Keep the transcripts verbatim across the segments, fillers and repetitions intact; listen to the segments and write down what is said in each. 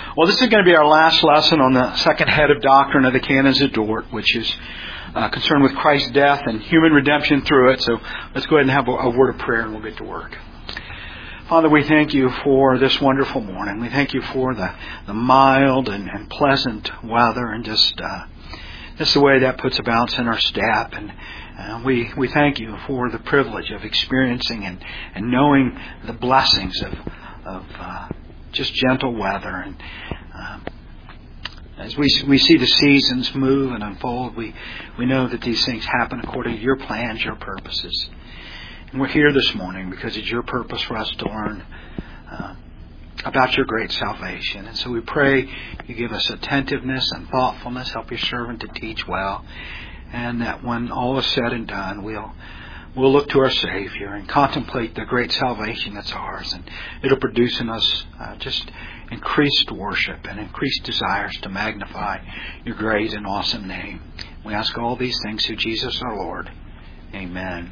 Well, this is going to be our last lesson on the second head of doctrine of the Canons of Dort, which is uh, concerned with Christ's death and human redemption through it. So let's go ahead and have a, a word of prayer and we'll get to work. Father, we thank you for this wonderful morning. We thank you for the, the mild and, and pleasant weather and just uh, just the way that puts a bounce in our step. And uh, we we thank you for the privilege of experiencing and, and knowing the blessings of of uh, just gentle weather. And um, as we we see the seasons move and unfold, we, we know that these things happen according to your plans, your purposes. And we're here this morning because it's your purpose for us to learn uh, about your great salvation. And so we pray you give us attentiveness and thoughtfulness, help your servant to teach well, and that when all is said and done, we'll We'll look to our Savior and contemplate the great salvation that's ours, and it'll produce in us uh, just increased worship and increased desires to magnify your great and awesome name. We ask all these things through Jesus our Lord. Amen.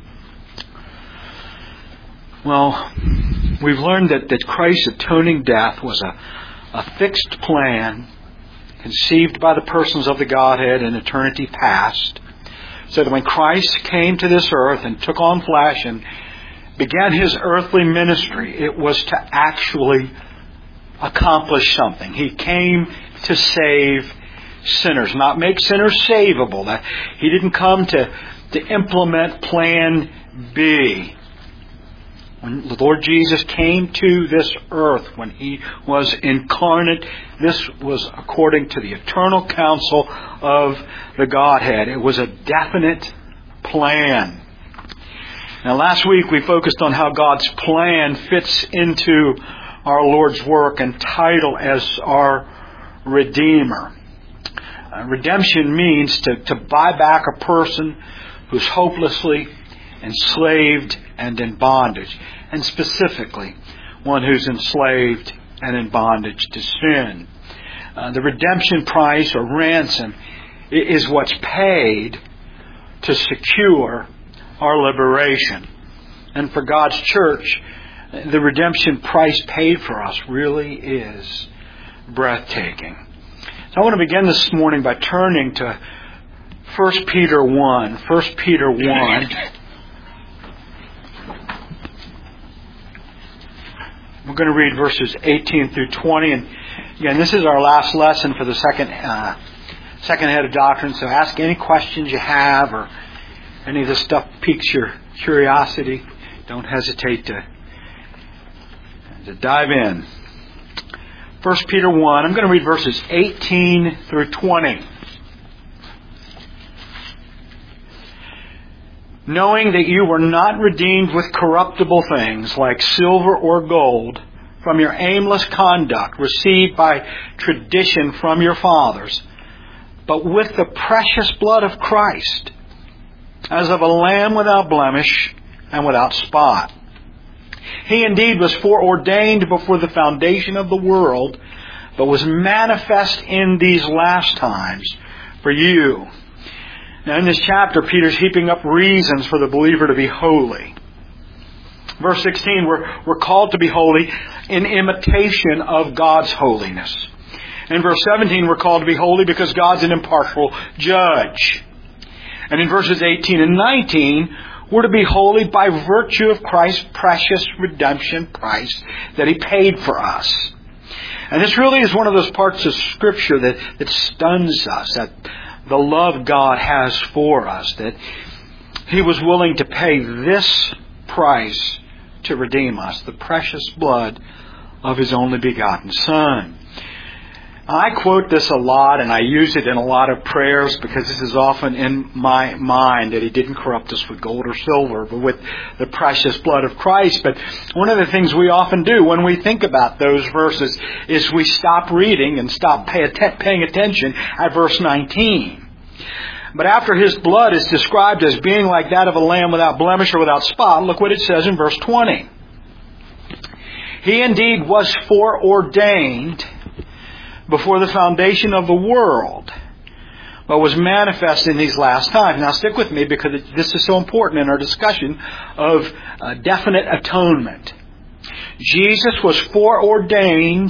Well, we've learned that, that Christ's atoning death was a, a fixed plan conceived by the persons of the Godhead in eternity past, so that when Christ came to this earth and took on flesh and began His earthly ministry, it was to actually accomplish something. He came to save sinners, not make sinners savable. That He didn't come to, to implement Plan B. When the Lord Jesus came to this earth, when He was incarnate, this was according to the eternal counsel of the Godhead. It was a definite plan. Now, last week we focused on how God's plan fits into our Lord's work and title as our Redeemer. Uh, redemption means to, to buy back a person who's hopelessly enslaved and in bondage, and specifically one who's enslaved and in bondage to sin. Uh, the redemption price or ransom is what's paid to secure our liberation. And for God's church, the redemption price paid for us really is breathtaking. So I want to begin this morning by turning to First Peter one. First Peter one. We're going to read verses eighteen through twenty. And again, this is our last lesson for the second uh, second head of doctrine. So ask any questions you have, or any of this stuff piques your curiosity. Don't hesitate to, to dive in. First Peter one. I'm going to read verses eighteen through twenty. Knowing that you were not redeemed with corruptible things like silver or gold from your aimless conduct received by tradition from your fathers, but with the precious blood of Christ, as of a lamb without blemish and without spot. He indeed was foreordained before the foundation of the world, but was manifest in these last times for you. Now in this chapter, Peter's heaping up reasons for the believer to be holy. Verse sixteen, we're, we're called to be holy in imitation of God's holiness. In verse seventeen, we're called to be holy because God's an impartial judge. And in verses eighteen and nineteen, we're to be holy by virtue of Christ's precious redemption price that He paid for us. And this really is one of those parts of Scripture that, that stuns us, that the love God has for us, that He was willing to pay this price to redeem us, the precious blood of His only begotten Son. I quote this a lot, and I use it in a lot of prayers because this is often in my mind, that He didn't corrupt us with gold or silver, but with the precious blood of Christ. But one of the things we often do when we think about those verses is we stop reading and stop pay att- paying attention at verse nineteen. But after His blood is described as being like that of a lamb without blemish or without spot, look what it says in verse twenty. He indeed was foreordained before the foundation of the world, but was manifest in these last times. Now stick with me because this is so important in our discussion of uh, definite atonement. Jesus was foreordained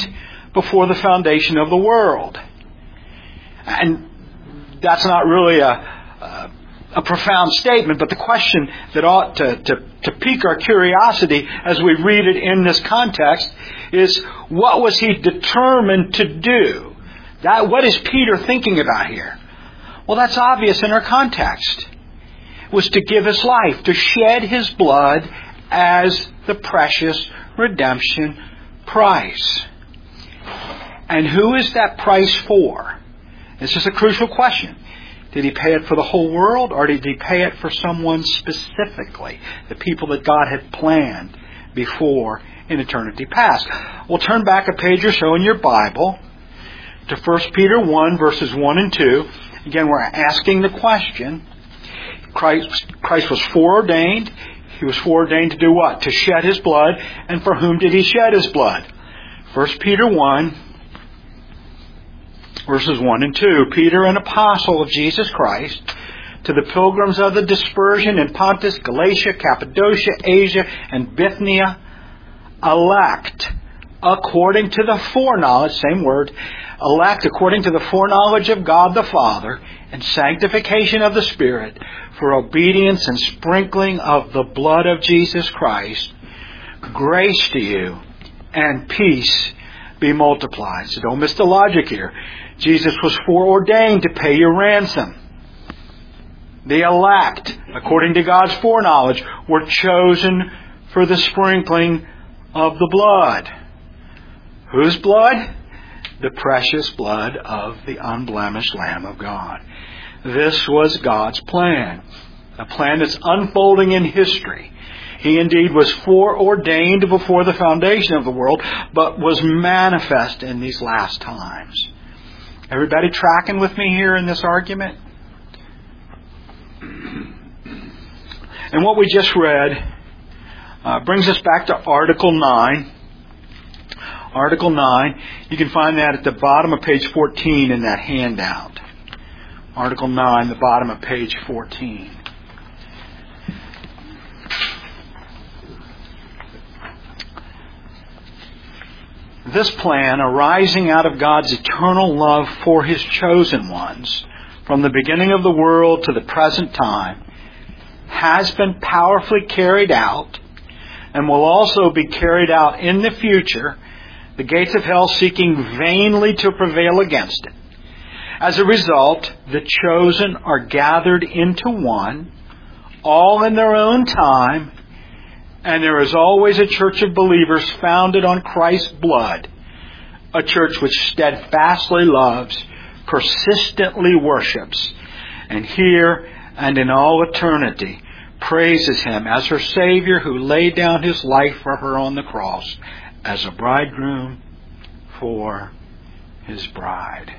before the foundation of the world. And that's not really a, a, a profound statement, but the question that ought to, to, to pique our curiosity as we read it in this context is, what was he determined to do? That, what is Peter thinking about here? Well, that's obvious in our context. It was to give his life, to shed his blood as the precious redemption price. And who is that price for? This is a crucial question. Did he pay it for the whole world, or did he pay it for someone specifically? The people that God had planned before in eternity past. We'll turn back a page or so in your Bible to First Peter one, verses one and two. Again, we're asking the question. Christ, Christ was foreordained. He was foreordained to do what? To shed his blood. And for whom did he shed his blood? First Peter one, verses one and two. Peter, an apostle of Jesus Christ, to the pilgrims of the dispersion in Pontus, Galatia, Cappadocia, Asia, and Bithynia, elect according to the foreknowledge, same word, elect according to the foreknowledge of God the Father, and sanctification of the Spirit, for obedience and sprinkling of the blood of Jesus Christ, grace to you and peace be multiplied. So don't miss the logic here. Jesus was foreordained to pay your ransom. The elect, according to God's foreknowledge, were chosen for the sprinkling of the blood. Whose blood? The precious blood of the unblemished Lamb of God. This was God's plan. A plan that's unfolding in history. He indeed was foreordained before the foundation of the world, but was manifest in these last times. Everybody tracking with me here in this argument? And what we just read uh, brings us back to Article nine. Article nine. You can find that at the bottom of page fourteen in that handout. Article nine, the bottom of page fourteen. This plan, arising out of God's eternal love for His chosen ones, from the beginning of the world to the present time, has been powerfully carried out and will also be carried out in the future, the gates of hell seeking vainly to prevail against it. As a result, the chosen are gathered into one, all in their own time, and there is always a church of believers founded on Christ's blood, a church which steadfastly loves, persistently worships, and here and in all eternity praises Him as her Savior who laid down His life for her on the cross as a bridegroom for His bride.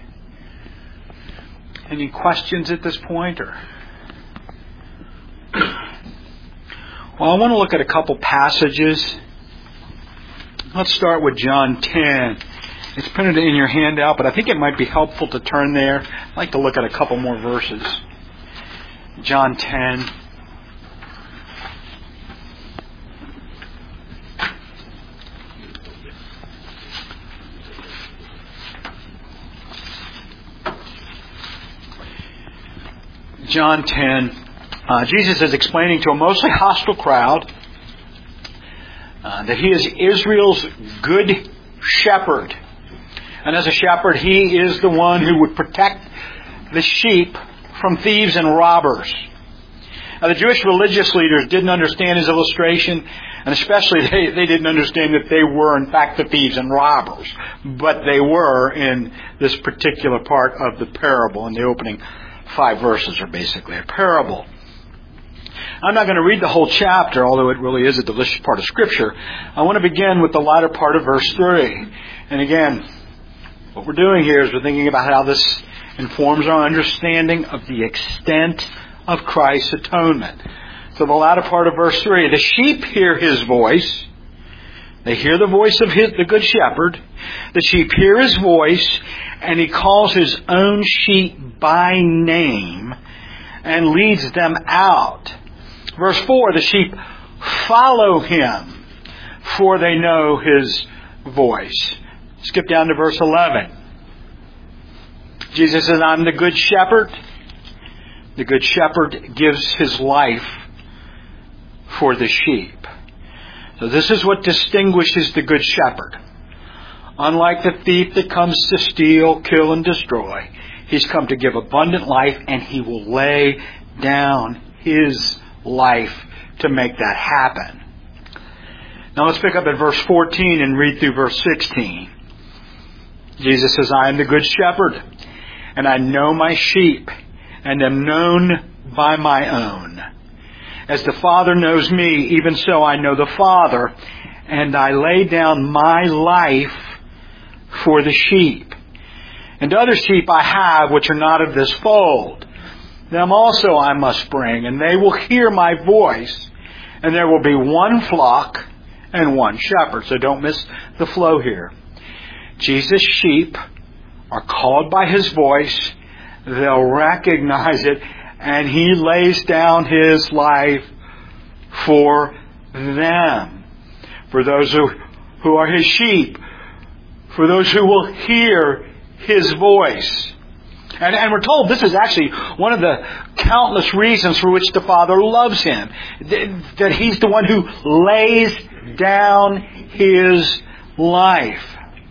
Any questions at this point? Or Well, I want to look at a couple passages. Let's start with John ten. It's printed in your handout, but I think it might be helpful to turn there. I'd like to look at a couple more verses. John ten. John ten. Uh, Jesus is explaining to a mostly hostile crowd uh, that He is Israel's good shepherd. And as a shepherd, He is the one who would protect the sheep from thieves and robbers. Now, the Jewish religious leaders didn't understand His illustration, and especially they, they didn't understand that they were, in fact, the thieves and robbers. But they were in this particular part of the parable, and the opening five verses are basically a parable. I'm not going to read the whole chapter, although it really is a delicious part of Scripture. I want to begin with the latter part of verse three. And again, what we're doing here is we're thinking about how this informs our understanding of the extent of Christ's atonement. So the latter part of verse three, the sheep hear His voice. They hear the voice of his, the Good Shepherd. The sheep hear His voice, and He calls His own sheep by name and leads them out. Verse four, the sheep follow Him, for they know His voice. Skip down to verse eleven. Jesus says, I'm the good shepherd. The good shepherd gives his life for the sheep. So this is what distinguishes the good shepherd. Unlike the thief that comes to steal, kill, and destroy, he's come to give abundant life, and he will lay down his life to make that happen. Now let's pick up at verse fourteen and read through verse sixteen. Jesus says, I am the good shepherd, and I know my sheep, and am known by my own. As the Father knows me, even so I know the Father, and I lay down my life for the sheep. And other sheep I have which are not of this fold. Them also I must bring, and they will hear my voice, and there will be one flock and one shepherd. So don't miss the flow here. Jesus' sheep are called by his voice. They'll recognize it, and he lays down his life for them. For those who, who are his sheep. For those who will hear his voice. And, and we're told this is actually one of the countless reasons for which the Father loves him. That he's the one who lays down his life.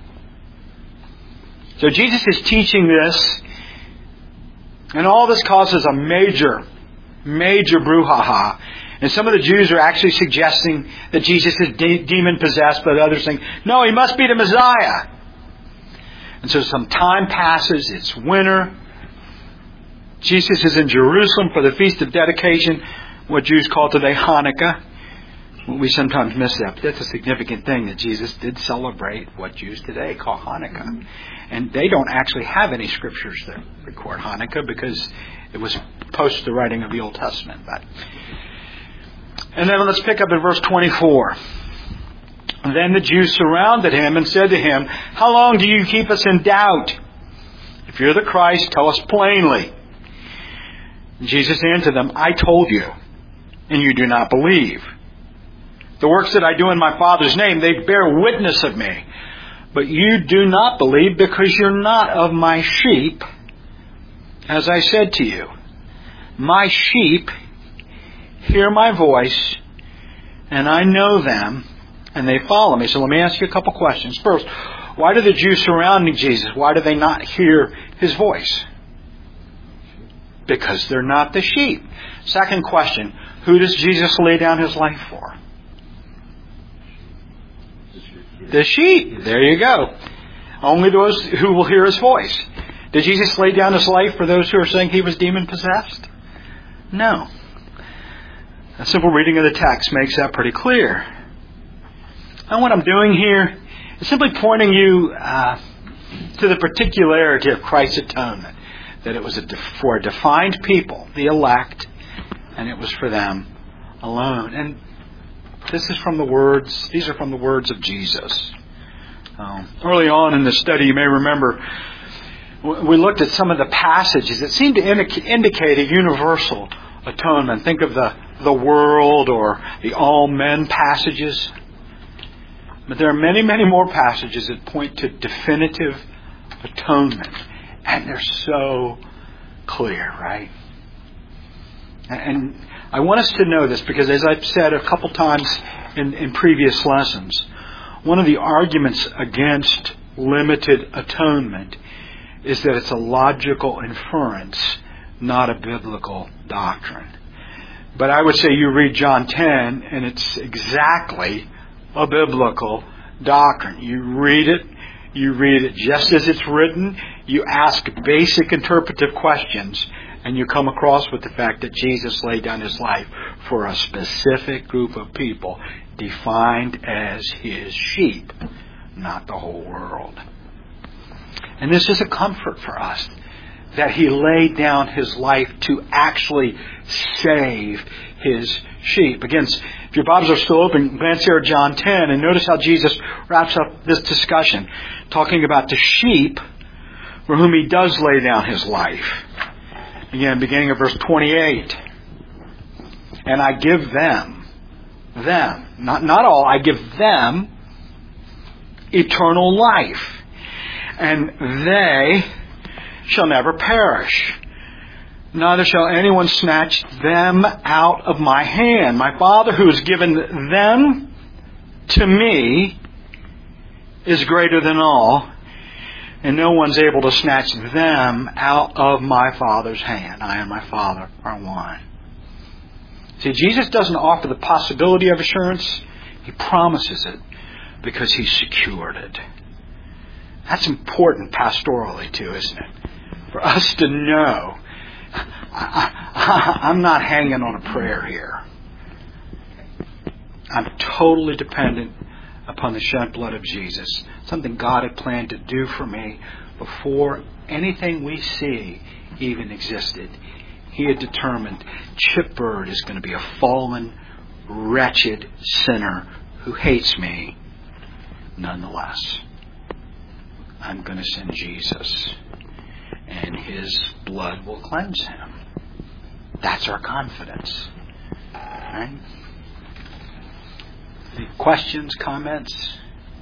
So Jesus is teaching this, and all this causes a major, major brouhaha. And some of the Jews are actually suggesting that Jesus is de- demon-possessed, but others think, no, he must be the Messiah. And so some time passes, it's winter. Jesus is in Jerusalem for the Feast of Dedication, what Jews call today Hanukkah. We sometimes miss that, but that's a significant thing, that Jesus did celebrate what Jews today call Hanukkah. And they don't actually have any scriptures that record Hanukkah because it was post the writing of the Old Testament. But And then let's pick up at verse twenty-four. And then the Jews surrounded him and said to him, how long do you keep us in doubt? If you're the Christ, tell us plainly. And Jesus answered them, I told you, and you do not believe. The works that I do in my Father's name, they bear witness of me. But you do not believe because you're not of my sheep, as I said to you. My sheep hear my voice, and I know them, and they follow me. So let me ask you a couple questions. First, why do the Jews surrounding Jesus, why do they not hear his voice? Because they're not the sheep. Second question, who does Jesus lay down his life for? The sheep. There you go. Only those who will hear his voice. Did Jesus lay down his life for those who are saying he was demon-possessed? No. A simple reading of the text makes that pretty clear. And what I'm doing here is simply pointing you uh, to the particularity of Christ's atonement. That it was a def- for a defined people, the elect, and it was for them alone. And this is from the words, these are from the words of Jesus. Um, early on in the study, you may remember, we looked at some of the passages that seem to indica- indicate a universal atonement. Think of the, the world or the all men passages. But there are many, many more passages that point to definitive atonement. And they're so clear, right? And I want us to know this because, as I've said a couple times in, in previous lessons, one of the arguments against limited atonement is that it's a logical inference, not a biblical doctrine. But I would say you read John ten, and it's exactly a biblical doctrine. You read it, you read it just as it's written, you ask basic interpretive questions, and you come across with the fact that Jesus laid down his life for a specific group of people defined as his sheep, not the whole world. And this is a comfort for us, that he laid down his life to actually save his sheep. Again, if your Bibles are still open, glance here at John ten and notice how Jesus wraps up this discussion, talking about the sheep for whom he does lay down his life. Again, beginning of verse twenty-eight. And I give them, them, not, not all, I give them eternal life. And they shall never perish. Neither shall anyone snatch them out of my hand. My Father who has given them to me is greater than all, and no one's able to snatch them out of my Father's hand. I and my Father are one. See, Jesus doesn't offer the possibility of assurance. He promises it because He's secured it. That's important pastorally too, isn't it? For us to know, I, I, I'm not hanging on a prayer here. I'm totally dependent upon the shed blood of Jesus. Something God had planned to do for me before anything we see even existed. He had determined Chip Bird is going to be a fallen, wretched sinner who hates me. Nonetheless, I'm going to send Jesus, and His blood will cleanse him. That's our confidence. Right? Any questions, comments?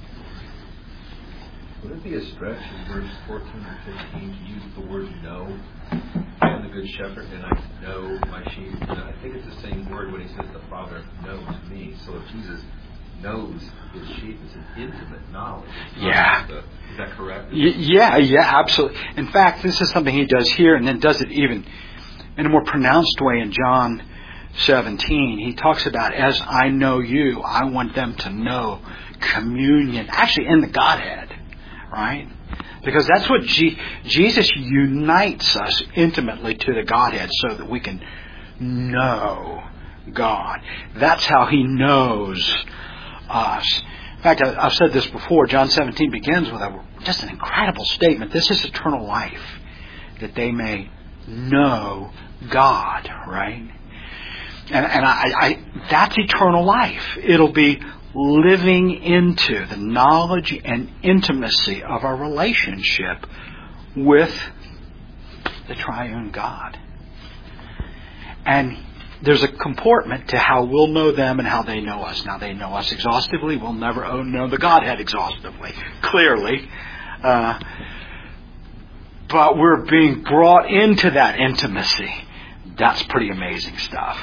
Would it be a stretch in verse fourteen or fifteen to use the word know? I am the good shepherd and I know my sheep. And I think it's the same word when He says the Father knows me. So if Jesus knows His sheep, it's an intimate knowledge. Yeah. The, is that correct? Y- yeah, yeah, absolutely. In fact, this is something He does here, and then does it even in a more pronounced way in John seventeen. He talks about, as I know you, I want them to know communion, actually in the Godhead, right? Because that's what G- Jesus unites us intimately to the Godhead so that we can know God. That's how He knows us. In fact, I, I've said this before. John seventeen begins with a, just an incredible statement. This is eternal life, that they may know God, right? And, and I, I, that's eternal life. It'll be living into the knowledge and intimacy of our relationship with the triune God. And there's a comportment to how we'll know them and how they know us. Now, they know us exhaustively. We'll never know the Godhead exhaustively, clearly. Uh, but we're being brought into that intimacy. That's pretty amazing stuff.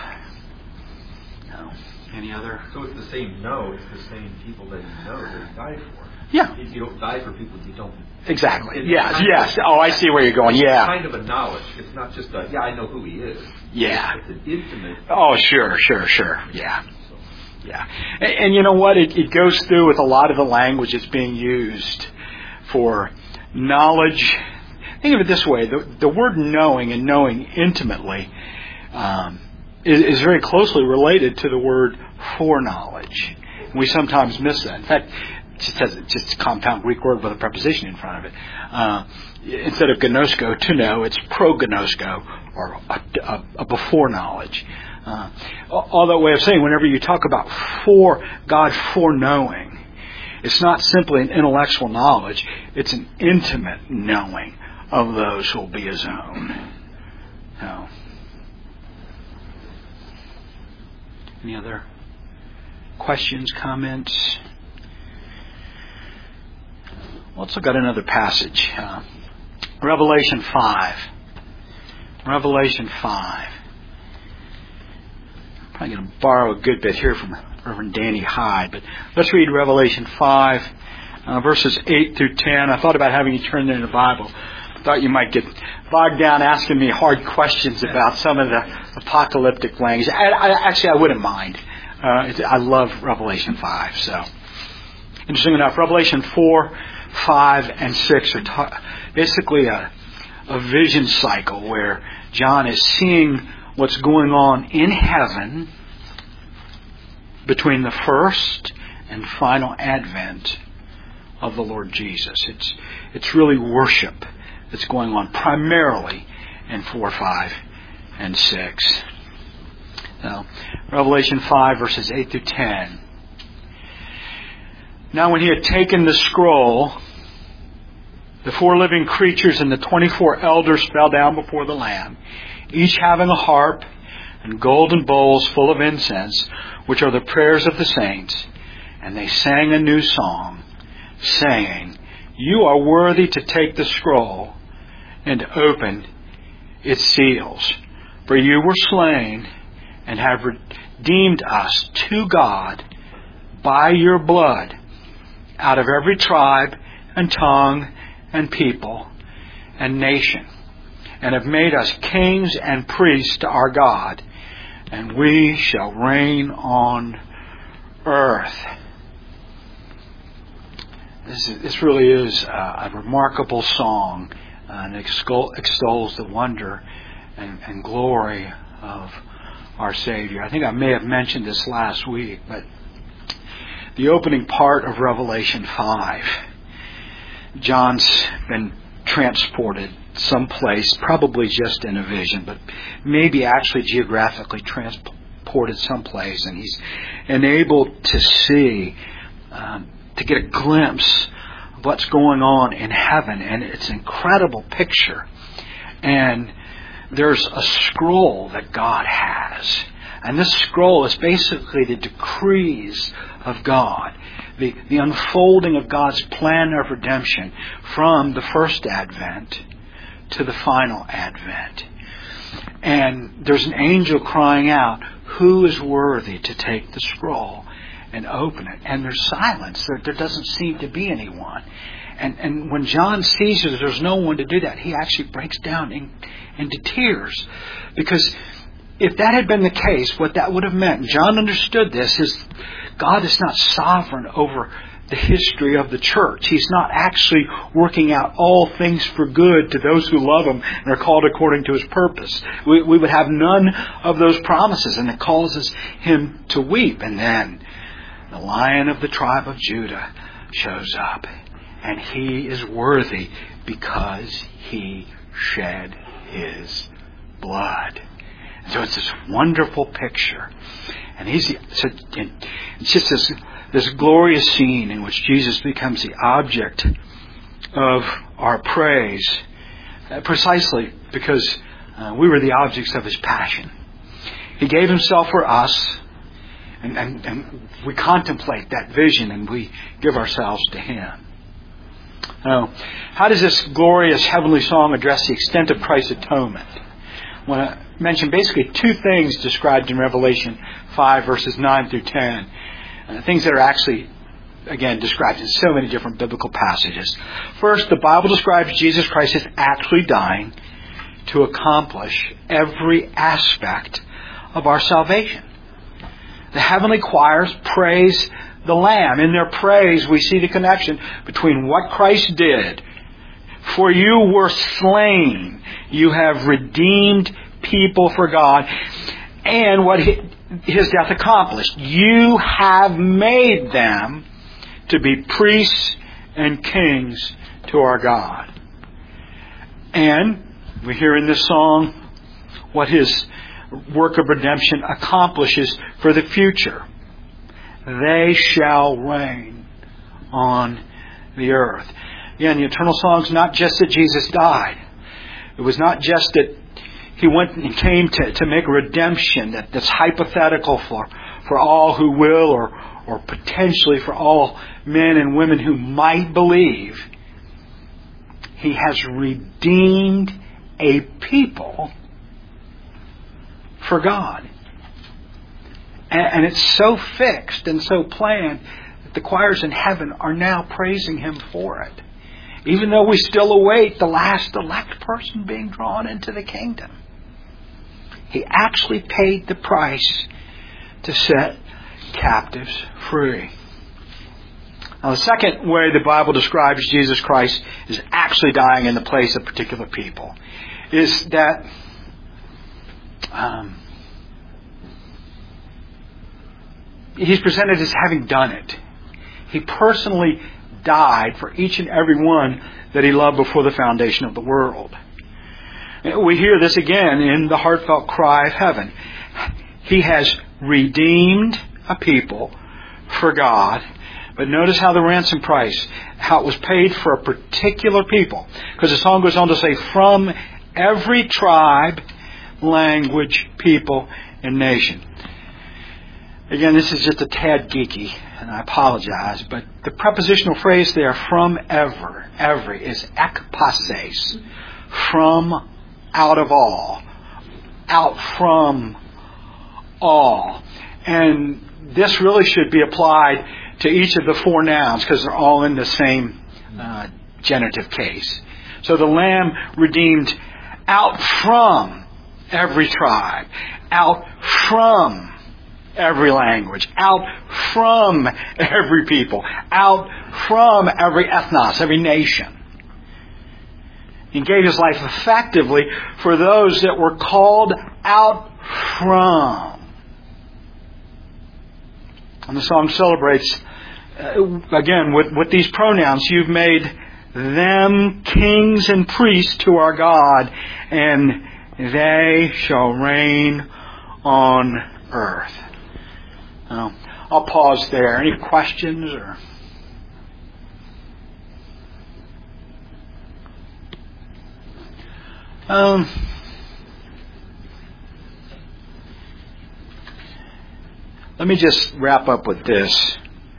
Any other? So it's the same know, it's the same people that He knows that He died for. Yeah. If you don't die for people you don't... Exactly. Yes, yes. Oh, I see where you're going. Yeah. It's kind of a knowledge. It's not just a, yeah, I know who He is. Yeah. It's an intimate... Oh, sure, sure, sure. Yeah. Yeah. And, and you know what? It, it goes through with a lot of the language that's being used for knowledge. Think of it this way. The, the word knowing and knowing intimately um, is, is very closely related to the word foreknowledge. We sometimes miss that. In fact, it just has just a compound Greek word with a preposition in front of it. Uh, instead of gnosko, to know, it's prognosko, or a, a, a before knowledge. Uh, all that way of saying, whenever you talk about for God foreknowing, it's not simply an intellectual knowledge, it's an intimate knowing of those who will be His own. So, any other questions, comments? Let's look at another passage. Uh, Revelation five. Revelation five. I'm probably going to borrow a good bit here from Reverend Danny Hyde, but let's read Revelation five, uh, verses eight through ten. I thought about having you turn there in the Bible. I thought you might get bogged down asking me hard questions about some of the apocalyptic language. I, I, actually, I wouldn't mind. Uh, I love Revelation five. So, interesting enough, Revelation four, five, and six are ta- basically a, a vision cycle where John is seeing what's going on in heaven between the first and final advent of the Lord Jesus. It's it's really worship that's going on primarily in four, five, and six. Now, Revelation five, verses eight through ten. Now when He had taken the scroll, the four living creatures and the twenty-four elders fell down before the Lamb, each having a harp and golden bowls full of incense, which are the prayers of the saints. And they sang a new song, saying, "You are worthy to take the scroll and to open its seals. For you were slain and have redeemed us to God by your blood out of every tribe and tongue and people and nation, and have made us kings and priests to our God, and we shall reign on earth." This, is, this really is a, a remarkable song, uh, and extols the wonder and, and glory of our Savior. I think I may have mentioned this last week, but the opening part of Revelation five, John's been transported someplace, probably just in a vision, but maybe actually geographically transported someplace, and he's enabled to see, um, to get a glimpse of what's going on in heaven, and it's an incredible picture. And there's a scroll that God has, and this scroll is basically the decrees of God, the, the unfolding of God's plan of redemption from the first advent to the final advent. And there's an angel crying out, "Who is worthy to take the scroll and open it?" And there's silence. There, there doesn't seem to be anyone. And, and when John sees that there's no one to do that, he actually breaks down in, into tears. Because if that had been the case, what that would have meant, and John understood this, is God is not sovereign over the history of the church. He's not actually working out all things for good to those who love Him and are called according to His purpose. We, we would have none of those promises, and it causes Him to weep. And then the Lion of the tribe of Judah shows up, and He is worthy because He shed His blood. And so it's this wonderful picture. And he's so it's just this, this glorious scene in which Jesus becomes the object of our praise, uh, precisely because uh, we were the objects of His passion. He gave Himself for us, and, and, and we contemplate that vision and we give ourselves to Him. Now, how does this glorious heavenly song address the extent of Christ's atonement? I want to mention basically two things described in Revelation five, verses nine through ten. Uh, things that are actually, again, described in so many different biblical passages. First, the Bible describes Jesus Christ as actually dying to accomplish every aspect of our salvation. The heavenly choirs praise the Lamb. In their praise, we see the connection between what Christ did. For you were slain. You have redeemed people for God. And what His death accomplished. You have made them to be priests and kings to our God. And we hear in this song what His work of redemption accomplishes for the future. They shall reign on the earth. Again, the eternal song is not just that Jesus died. It was not just that He went and came to, to make a redemption that, that's hypothetical for, for all who will, or, or potentially for all men and women who might believe. He has redeemed a people for God. And, and it's so fixed and so planned that the choirs in heaven are now praising Him for it. Even though we still await the last elect person being drawn into the kingdom. He actually paid the price to set captives free. Now, the second way the Bible describes Jesus Christ is actually dying in the place of particular people is that um, He's presented as having done it. He personally died for each and every one that He loved before the foundation of the world. We hear this again in the heartfelt cry of heaven. He has redeemed a people for God. But notice how the ransom price, how it was paid for a particular people. Because the song goes on to say, from every tribe, language, people, and nation. Again, this is just a tad geeky. and I apologize, but the prepositional phrase there, from ever, every, is ekpases, from out of all, out from all. And this really should be applied to each of the four nouns because they're all in the same uh, genitive case. So the Lamb redeemed out from every tribe, out from every language, out from every people, out from every ethnos, every nation. He gave His life effectively for those that were called out from. And the song celebrates, uh, again, with, with these pronouns, you've made them kings and priests to our God, and they shall reign on earth. Now, I'll pause there. Any questions? Or um, let me just wrap up with this.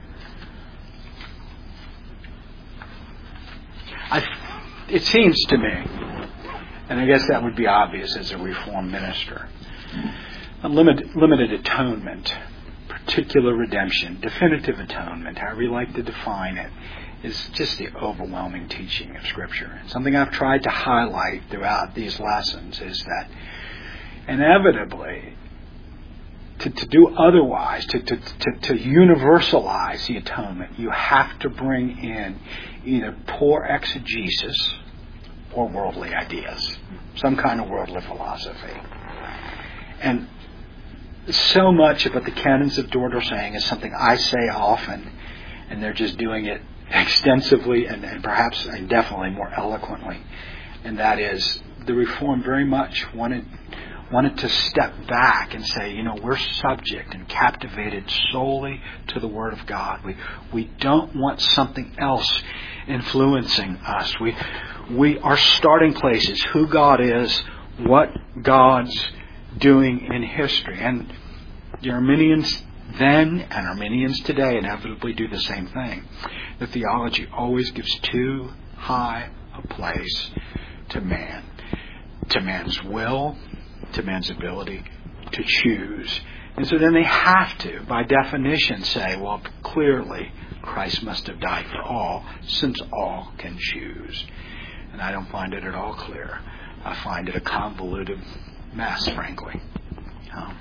I, it seems to me, and I guess that would be obvious as a Reformed minister, limited, limited atonement, particular redemption, definitive atonement, however you like to define it, is just the overwhelming teaching of Scripture. And something I've tried to highlight throughout these lessons is that inevitably, to, to do otherwise, to, to, to, to universalize the atonement, you have to bring in either poor exegesis or worldly ideas, some kind of worldly philosophy. And so much of what the canons of Dort are saying is something I say often, and they're just doing it extensively and, and perhaps and definitely more eloquently. And that is, the Reformed very much wanted wanted to step back and say, you know, we're subject and captivated solely to the Word of God. We we don't want something else influencing us. We we our starting place is who God is, what God's doing in history. And the Arminians then and Arminians today inevitably do the same thing. The theology always gives too high a place to man, to man's will, to man's ability to choose. And so then they have to, by definition, say, well, clearly Christ must have died for all, since all can choose. And I don't find it at all clear. I find it a convoluted mess, frankly. Um,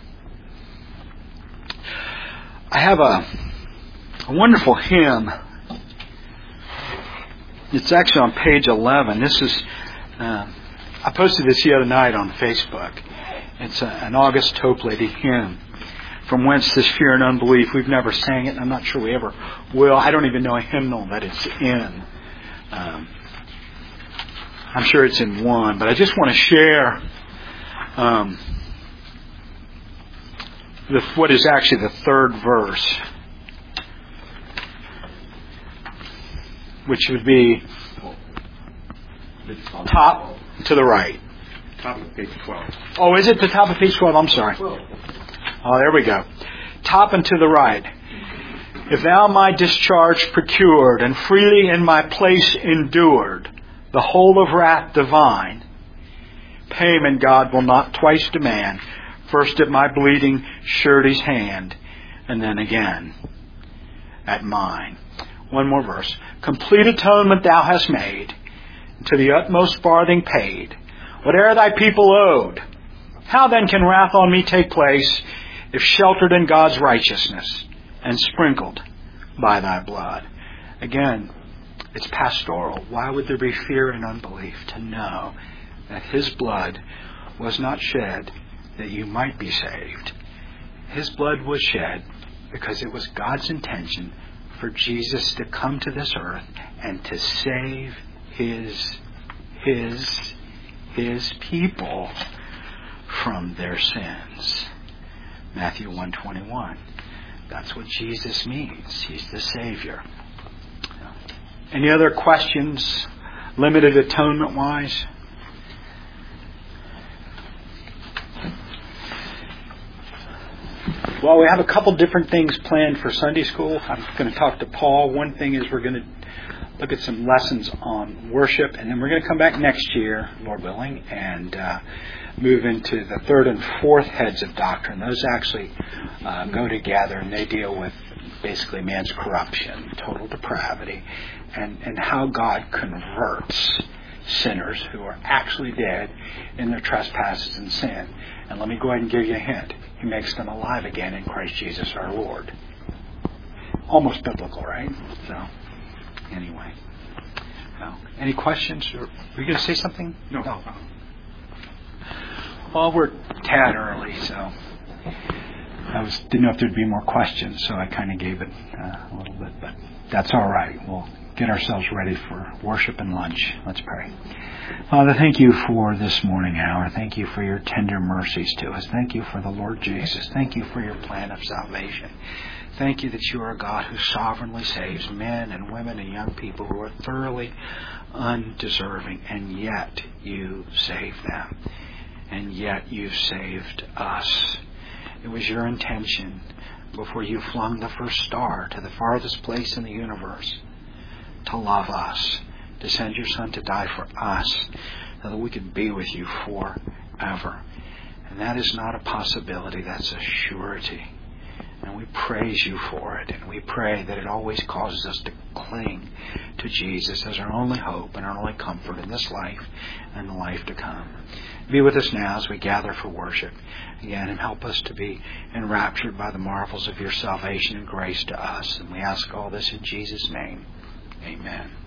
I have a, a wonderful hymn. It's actually on page eleven. This is, uh, I posted this the other night on Facebook. It's a, an August Toplady hymn. From whence this fear and unbelief. We've never sang it, and I'm not sure we ever will. I don't even know a hymnal that it's in. Um, I'm sure it's in one, but I just want to share um, the, what is actually the third verse, which would be top to the right. Top of page twelve. Oh, is it the top of page twelve? I'm sorry. Oh, there we go. Top and to the right. If thou my discharge procured, and freely in my place endured, the whole of wrath divine, payment God will not twice demand, first at my bleeding surety's hand, and then again at mine. One more verse. Complete atonement thou hast made, to the utmost farthing paid, whate'er thy people owed. How then can wrath on me take place, if sheltered in God's righteousness and sprinkled by thy blood? Again, it's pastoral. Why would there be fear and unbelief? To know that His blood was not shed that you might be saved. His blood was shed because it was God's intention for Jesus to come to this earth and to save His, His, His people from their sins. Matthew one twenty-one. That's what Jesus means. He's the Savior. Any other questions, limited atonement-wise? Well, we have a couple different things planned for Sunday school. I'm going to talk to Paul. One thing is we're going to look at some lessons on worship, and then we're going to come back next year, Lord willing, and uh, move into the third and fourth heads of doctrine. Those actually uh, go together, and they deal with basically man's corruption, total depravity, and, and how God converts sinners who are actually dead in their trespasses and sin. And let me go ahead and give you a hint. He makes them alive again in Christ Jesus our Lord. Almost biblical, right? So, anyway. No. Any questions? Or, were you going to say something? No. no. Well, we're a tad early, so I was didn't know if there'd be more questions, so I kind of gave it uh, a little bit, but that's all right. We'll get ourselves ready for worship and lunch. Let's pray. Father, thank you for this morning hour. Thank you for your tender mercies to us. Thank you for the Lord Jesus. Thank you for your plan of salvation. Thank you that you are a God who sovereignly saves men and women and young people who are thoroughly undeserving, and yet you save them. And yet you've saved us. It was your intention before you flung the first star to the farthest place in the universe to love us, to send your Son to die for us, so that we could be with you forever. And that is not a possibility, that's a surety. And we praise you for it, and we pray that it always causes us to cling to Jesus as our only hope and our only comfort in this life and the life to come. Be with us now as we gather for worship again, and help us to be enraptured by the marvels of your salvation and grace to us. And we ask all this in Jesus' name. Amen.